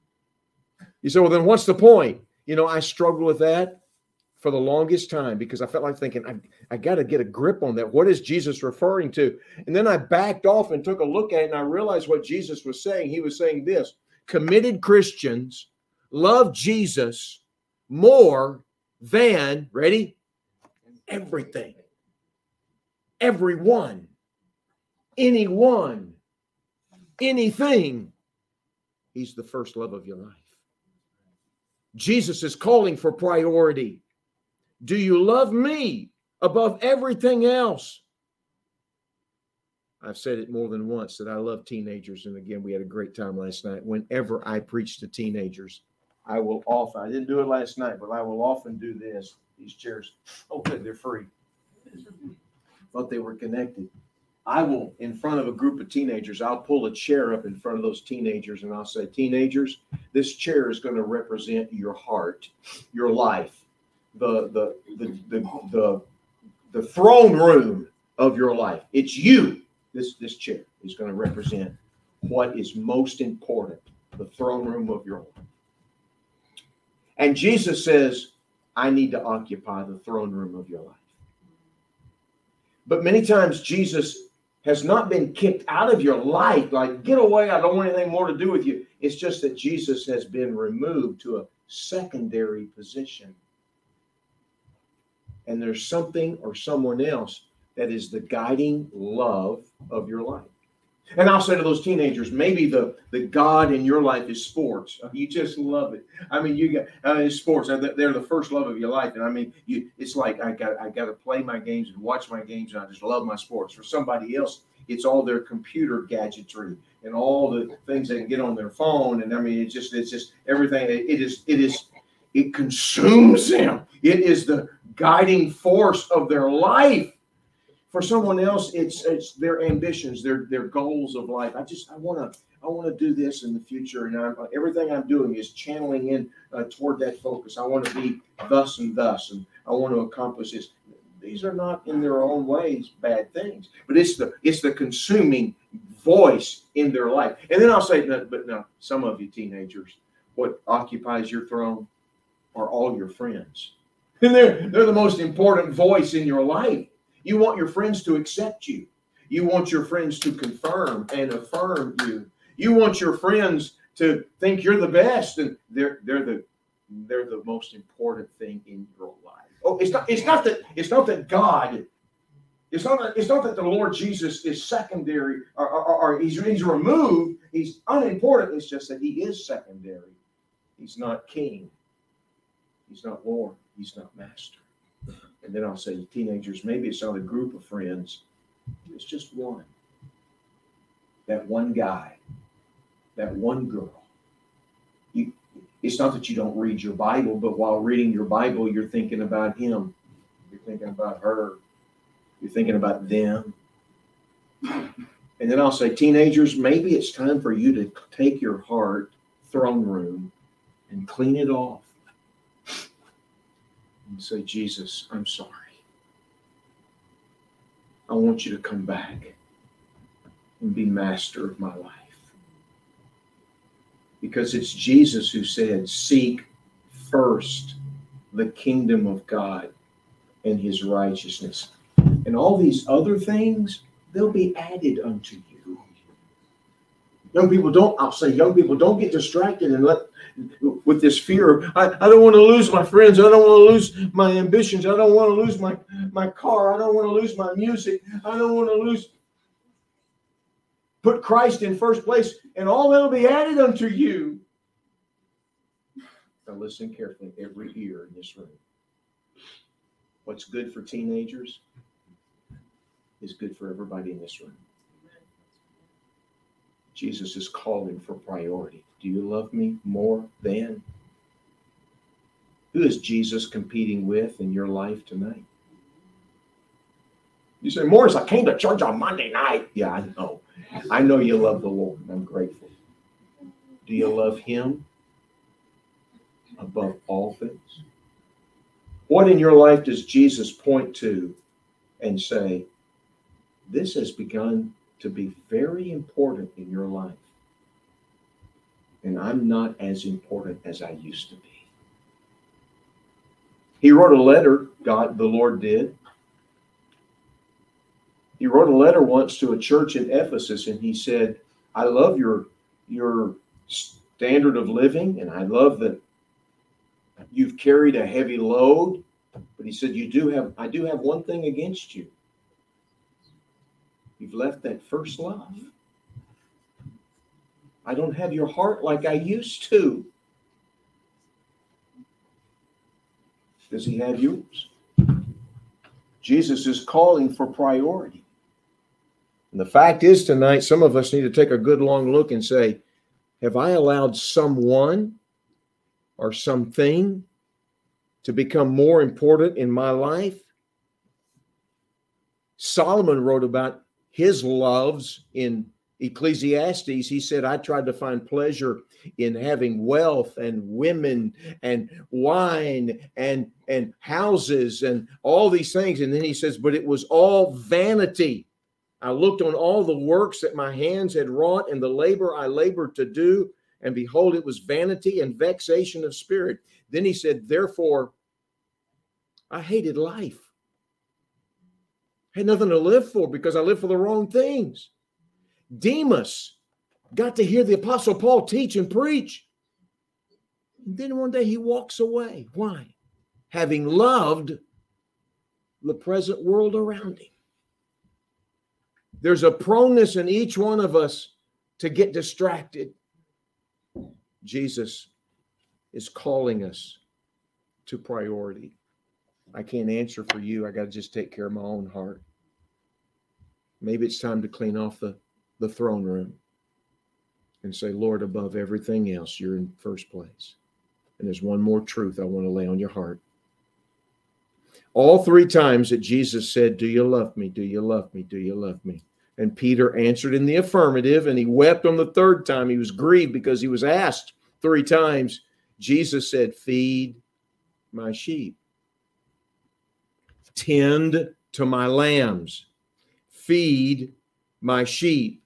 S1: You say, well, then what's the point? You know, I struggled with that for the longest time because I felt like thinking, I, I got to get a grip on that. What is Jesus referring to? And then I backed off and took a look at it, and I realized what Jesus was saying. He was saying this: committed Christians love Jesus more than, ready? Everything, everyone, anyone, anything. He's the first love of your life. Jesus is calling for priority. Do you love me above everything else? I've said it more than once that I love teenagers. And again, we had a great time last night. Whenever I preach to teenagers, I will often, I didn't do it last night, but I will often do this. These chairs, oh good, they're free. Thought they were connected. I will, in front of a group of teenagers, I'll pull a chair up in front of those teenagers and I'll say, teenagers, this chair is going to represent your heart, your life, the, the, the, the, the, the throne room of your life. It's you. This, this chair is going to represent what is most important, the throne room of your life. And Jesus says, I need to occupy the throne room of your life. But many times Jesus has not been kicked out of your life, like, get away, I don't want anything more to do with you. It's just that Jesus has been removed to a secondary position. And there's something or someone else that is the guiding love of your life. And I'll say to those teenagers, maybe the, the God in your life is sports. You just love it. I mean, you got uh, sports. They're the first love of your life. And I mean, you, it's like I got I got to play my games and watch my games, and I just love my sports. For somebody else, it's all their computer gadgetry and all the things they can get on their phone. And I mean, it's just it's just everything. It is it is it consumes them. It is the guiding force of their life. For someone else, it's it's their ambitions, their their goals of life. I just I want to I want to do this in the future, and I'm, everything I'm doing is channeling in uh, toward that focus. I want to be thus and thus, and I want to accomplish this. These are not in their own ways bad things, but it's the it's the consuming voice in their life. And then I'll say, no, but no, some of you teenagers, what occupies your throne are all your friends, and they're they're the most important voice in your life. You want your friends to accept you. You want your friends to confirm and affirm you. You want your friends to think you're the best, and they're they're the they're the most important thing in your life. Oh, it's not it's not that it's not that God, it's not that, it's not that the Lord Jesus is secondary or, or, or he's he's removed. He's unimportant. It's just that he is secondary. He's not king. He's not Lord. He's not master. And then I'll say, teenagers, maybe it's not a group of friends. It's just one. That one guy. That one girl. You, it's not that you don't read your Bible, but while reading your Bible, you're thinking about him. You're thinking about her. You're thinking about them. And then I'll say, teenagers, maybe it's time for you to take your heart, throne room, and clean it off. And say, Jesus, I'm sorry. I want you to come back and be master of my life. Because it's Jesus who said, seek first the kingdom of God and his righteousness. And all these other things, they'll be added unto you. Young people don't, I'll say, young people, don't get distracted and let with this fear of, I, I don't want to lose my friends. I don't want to lose my ambitions. I don't want to lose my, my car. I don't want to lose my music. I don't want to lose. Put Christ in first place, and all that'll be added unto you. Now listen carefully, every ear in this room. What's good for teenagers is good for everybody in this room. Jesus is calling for priority. Do you love me more than? Who is Jesus competing with in your life tonight? You say, Morris, I came to church on Monday night. Yeah, I know. I know you love the Lord. I'm grateful. Do you love him above all things? What in your life does Jesus point to and say, this has begun to be very important in your life, and I'm not as important as I used to be? He wrote a letter, God, the Lord did. He wrote a letter once to a church in Ephesus, and he said, I love your, your standard of living, and I love that you've carried a heavy load, but he said, you do have, I do have one thing against you. You've left that first love. I don't have your heart like I used to. Does he have yours? Jesus is calling for priority. And the fact is tonight, some of us need to take a good long look and say, have I allowed someone or something to become more important in my life? Solomon wrote about his loves in Ecclesiastes. He said, I tried to find pleasure in having wealth and women and wine and, and houses and all these things. And then he says, but it was all vanity. I looked on all the works that my hands had wrought and the labor I labored to do, and behold, it was vanity and vexation of spirit. Then he said, therefore, I hated life. I had nothing to live for because I lived for the wrong things. Demas got to hear the Apostle Paul teach and preach. And then one day he walks away. Why? Having loved the present world around him. There's a proneness in each one of us to get distracted. Jesus is calling us to priority. I can't answer for you. I got to just take care of my own heart. Maybe it's time to clean off the, the throne room and say, Lord, above everything else, you're in first place. And there's one more truth I want to lay on your heart. All three times that Jesus said, do you love me? Do you love me? Do you love me? And Peter answered in the affirmative, and he wept on the third time. He was grieved because he was asked three times. Jesus said, feed my sheep. Tend to my lambs. Feed my sheep.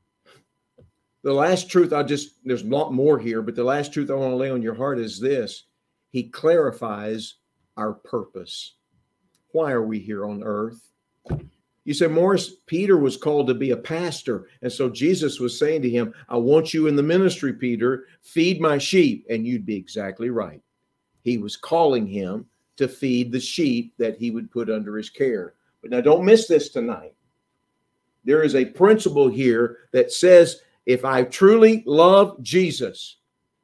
S1: The last truth, I just, there's a lot more here, but the last truth I want to lay on your heart is this. He clarifies our purpose. Why are we here on earth? You say, Morris, Peter was called to be a pastor. And so Jesus was saying to him, I want you in the ministry, Peter, feed my sheep. And you'd be exactly right. He was calling him to feed the sheep that he would put under his care. But now don't miss this tonight. There is a principle here that says, if I truly love Jesus,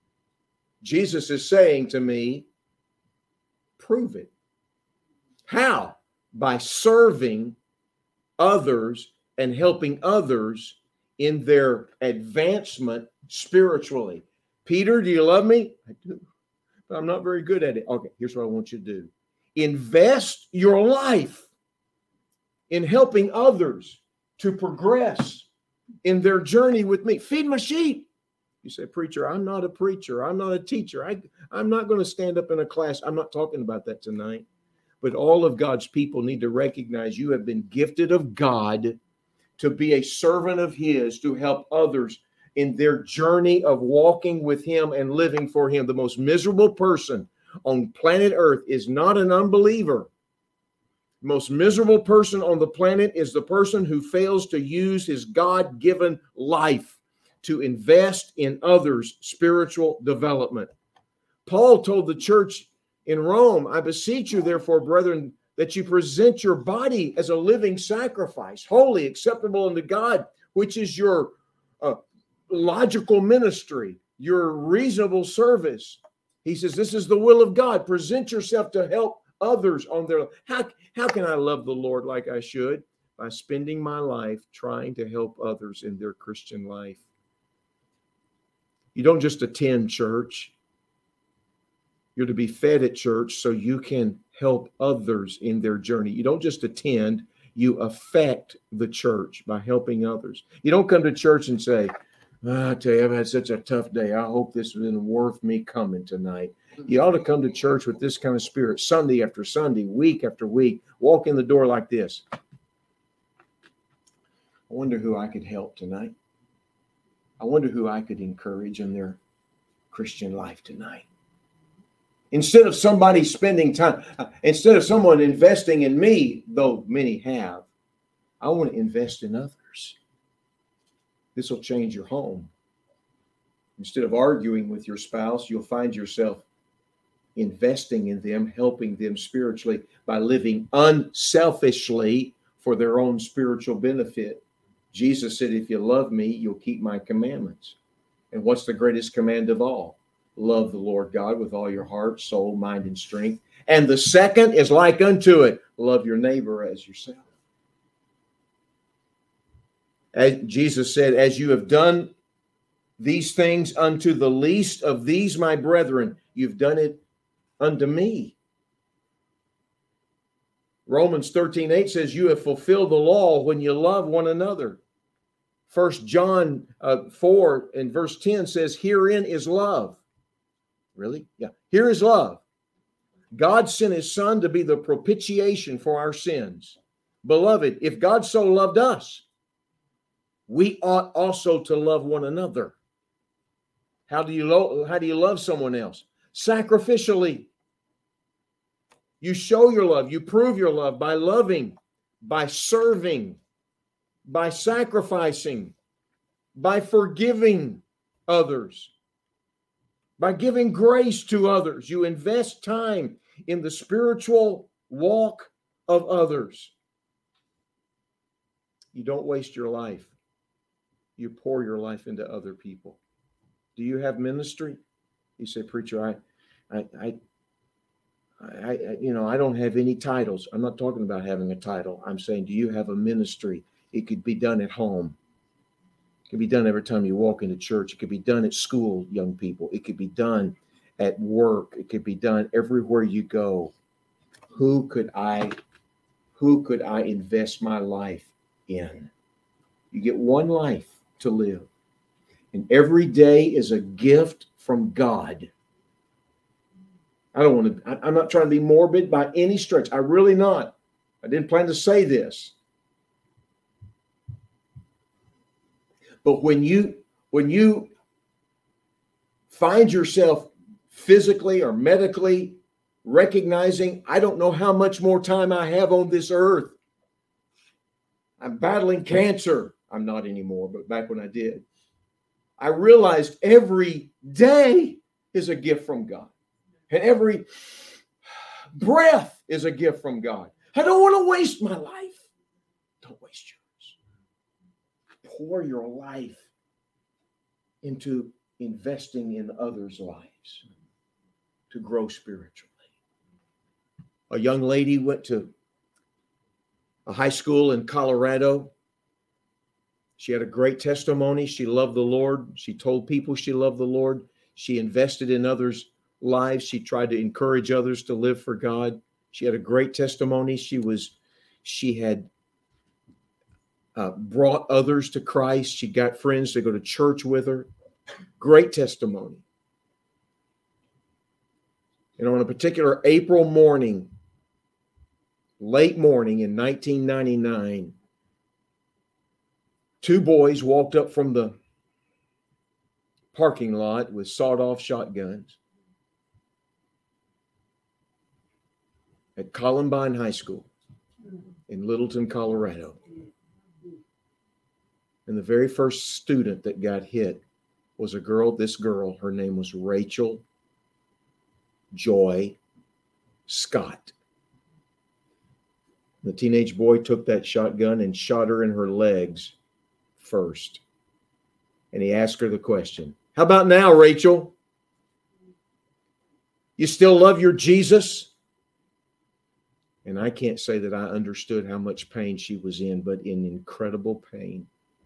S1: Jesus is saying to me, prove it. How? By serving others and helping others in their advancement spiritually. Peter, do you love me? I do, but I'm not very good at it. Okay, here's what I want you to do. Invest your life in helping others to progress in their journey with me. Feed my sheep. You say, preacher, I'm not a preacher. I'm not a teacher. I, I'm not going to stand up in a class. I'm not talking about that tonight. But all of God's people need to recognize you have been gifted of God to be a servant of his, to help others in their journey of walking with him and living for him. The most miserable person on planet Earth is not an unbeliever. The most miserable person on the planet is the person who fails to use his God-given life to invest in others' spiritual development. Paul told the church in Rome, I beseech you, therefore, brethren, that you present your body as a living sacrifice, holy, acceptable unto God, which is your uh, logical ministry, your reasonable service. He says, this is the will of God. Present yourself to help others on their life. How, how can I love the Lord like I should? By spending my life trying to help others in their Christian life. You don't just attend church. You're to be fed at church so you can help others in their journey. You don't just attend, you affect the church by helping others. You don't come to church and say, oh, I tell you, I've had such a tough day. I hope this has been worth me coming tonight. You ought to come to church with this kind of spirit, Sunday after Sunday, week after week. Walk in the door like this. I wonder who I could help tonight. I wonder who I could encourage in their Christian life tonight. Instead of somebody spending time, instead of someone investing in me, though many have, I want to invest in others. This will change your home. Instead of arguing with your spouse, you'll find yourself investing in them, helping them spiritually by living unselfishly for their own spiritual benefit. Jesus said, if you love me, you'll keep my commandments. And what's the greatest command of all? Love the Lord God with all your heart, soul, mind, and strength. And the second is like unto it. Love your neighbor as yourself. As Jesus said, as you have done these things unto the least of these, my brethren, you've done it unto me. Romans thirteen eight says, you have fulfilled the law when you love one another. First John uh, four and verse ten says, herein is love. Really? Yeah. Here is love. God sent his son to be the propitiation for our sins. Beloved, if God so loved us, we ought also to love one another. How do you lo- how do you love someone else? Sacrificially. You show your love. You prove your love by loving, by serving, by sacrificing, by forgiving others, by giving grace to others. You invest time in the spiritual walk of others. You don't waste your life. You pour your life into other people. Do you have ministry? You say, preacher, I, I, I, I, I, you know, I don't have any titles. I'm not talking about having a title. I'm saying, do you have a ministry? It could be done at home. It could be done every time you walk into church. It could be done at school, young people. It could be done at work. It could be done everywhere you go. Who could I, who could I invest my life in? You get one life to live. And every day is a gift from God. I don't want to, I'm not trying to be morbid by any stretch. I really not. I didn't plan to say this. But when you, when you find yourself physically or medically recognizing, I don't know how much more time I have on this earth. I'm battling cancer. I'm not anymore, but back when I did, I realized every day is a gift from God. And every breath is a gift from God. I don't want to waste my life. Don't waste yours. Pour your life into investing in others' lives to grow spiritually. A young lady went to a high school in Colorado. She had a great testimony. She loved the Lord. She told people she loved the Lord. She invested in others' lives. She tried to encourage others to live for God. She had a great testimony. She was, she had uh, brought others to Christ. She got friends to go to church with her. Great testimony. And on a particular April morning, late morning in nineteen ninety-nine, two boys walked up from the parking lot with sawed-off shotguns at Columbine High School in Littleton, Colorado. And the very first student that got hit was a girl, this girl, her name was Rachel Joy Scott. The teenage boy took that shotgun and shot her in her legs first. And he asked her the question, "How about now, Rachel? You still love your Jesus?" And I can't say that I understood how much pain she was in, but in incredible pain.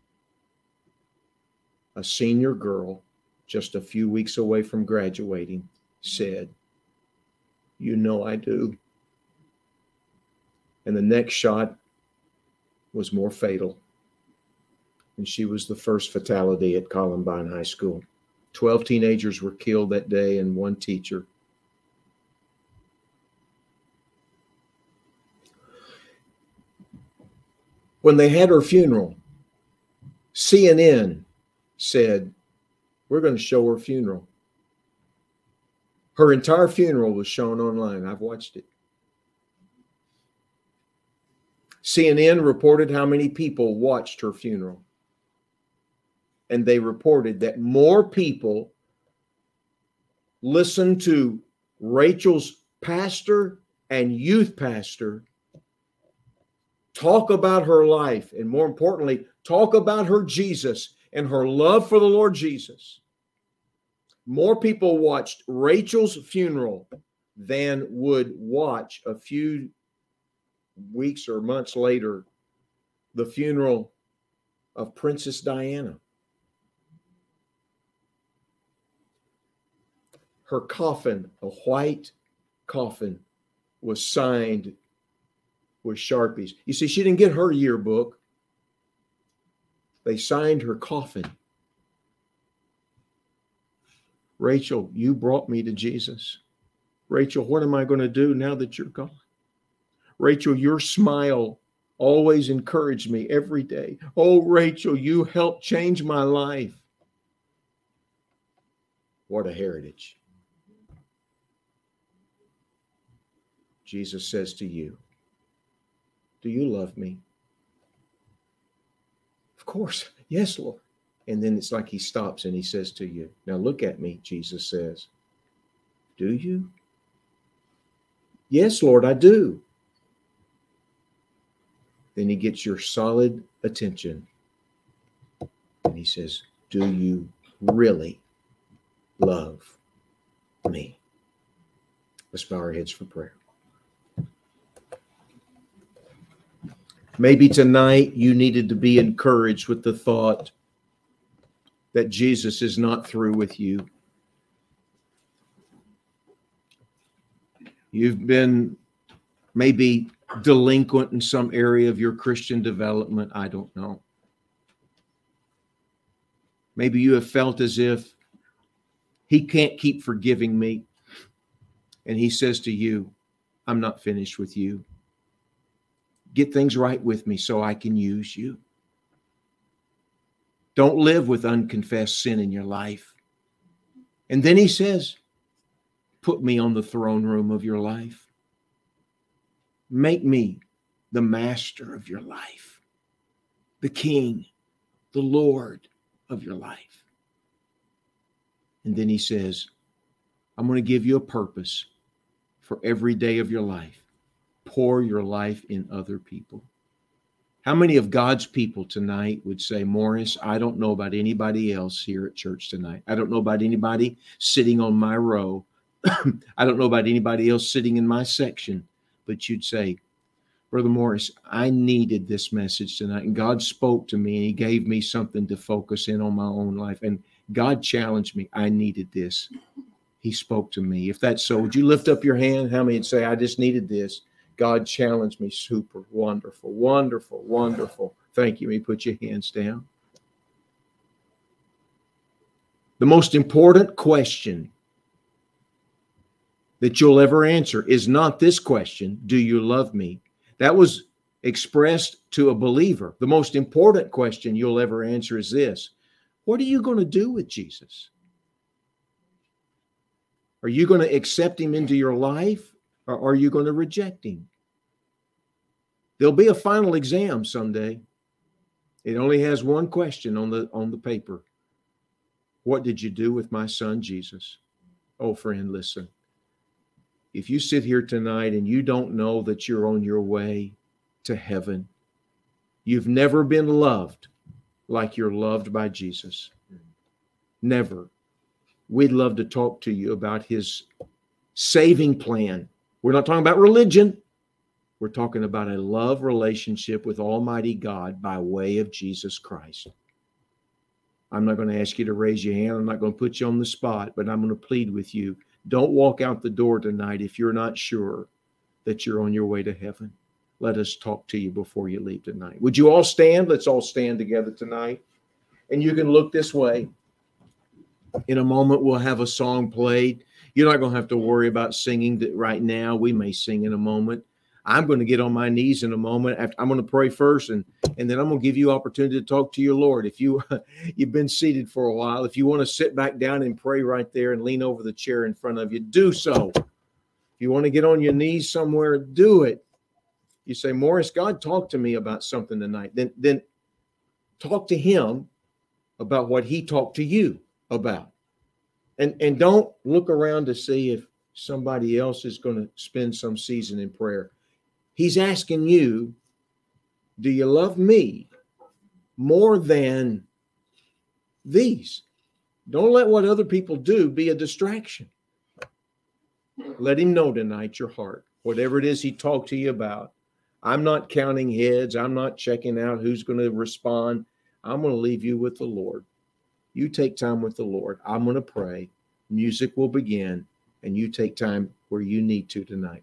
S1: A senior girl, just a few weeks away from graduating, said, "You know I do." And the next shot was more fatal. And she was the first fatality at Columbine High School. Twelve teenagers were killed that day and one teacher. When they had her funeral, C N N said, "We're going to show her funeral." Her entire funeral was shown online. I've watched it. C N N reported how many people watched her funeral. And they reported that more people listened to Rachel's pastor and youth pastor talk about her life, and more importantly, talk about her Jesus and her love for the Lord Jesus. More people watched Rachel's funeral than would watch a few weeks or months later the funeral of Princess Diana. Her coffin, a white coffin, was signed with Sharpies. You see, she didn't get her yearbook. They signed her coffin. "Rachel, you brought me to Jesus. Rachel, what am I going to do now that you're gone? Rachel, your smile always encouraged me every day. Oh, Rachel, you helped change my life." What a heritage. Jesus says to you, "Do you love me?" Of course. Yes, Lord. And then it's like he stops and he says to you, "Now look at me," Jesus says. "Do you?" "Yes, Lord, I do." Then he gets your solid attention. And he says, "Do you really love me?" Let's bow our heads for prayer. Maybe tonight you needed to be encouraged with the thought that Jesus is not through with you. You've been maybe delinquent in some area of your Christian development. I don't know. Maybe you have felt as if he can't keep forgiving me. And he says to you, I'm not finished with you. Get things right with me so I can use you. Don't live with unconfessed sin in your life. And then he says, put me on the throne room of your life. Make me the master of your life, the king, the Lord of your life. And then he says, I'm going to give you a purpose for every day of your life. Pour your life in other people. How many of God's people tonight would say, Morris, I don't know about anybody else here at church tonight. I don't know about anybody sitting on my row. I don't know about anybody else sitting in my section. But you'd say, Brother Morris, I needed this message tonight. And God spoke to me and he gave me something to focus in on my own life. And God challenged me. I needed this. He spoke to me. If that's so, would you lift up your hand? How many would say, I just needed this? God challenged me. Super. Wonderful. Wonderful. Wonderful. Thank you. May put your hands down. The most important question that you'll ever answer is not this question, do you love me? That was expressed to a believer. The most important question you'll ever answer is this: what are you going to do with Jesus? Are you going to accept him into your life, or are you going to reject him? There'll be a final exam someday. It only has one question on the on the paper. What did you do with my son, Jesus? Oh, friend, listen. If you sit here tonight and you don't know that you're on your way to heaven, you've never been loved like you're loved by Jesus. Never. We'd love to talk to you about his saving plan. We're not talking about religion. We're talking about a love relationship with Almighty God by way of Jesus Christ. I'm not going to ask you to raise your hand. I'm not going to put you on the spot, but I'm going to plead with you. Don't walk out the door tonight if you're not sure that you're on your way to heaven. Let us talk to you before you leave tonight. Would you all stand? Let's all stand together tonight. And you can look this way. In a moment, we'll have a song played. You're not going to have to worry about singing right now. We may sing in a moment. I'm going to get on my knees in a moment. I'm going to pray first, and, and then I'm going to give you opportunity to talk to your Lord. If you, you've been seated for a while, if you want to sit back down and pray right there and lean over the chair in front of you, do so. If you want to get on your knees somewhere, do it. You say, Morris, God talked to me about something tonight. Then, then talk to him about what he talked to you about. And, and don't look around to see if somebody else is going to spend some season in prayer. He's asking you, do you love me more than these? Don't let what other people do be a distraction. Let him know tonight your heart, whatever it is he talked to you about. I'm not counting heads. I'm not checking out who's going to respond. I'm going to leave you with the Lord. You take time with the Lord. I'm going to pray. Music will begin, and you take time where you need to tonight.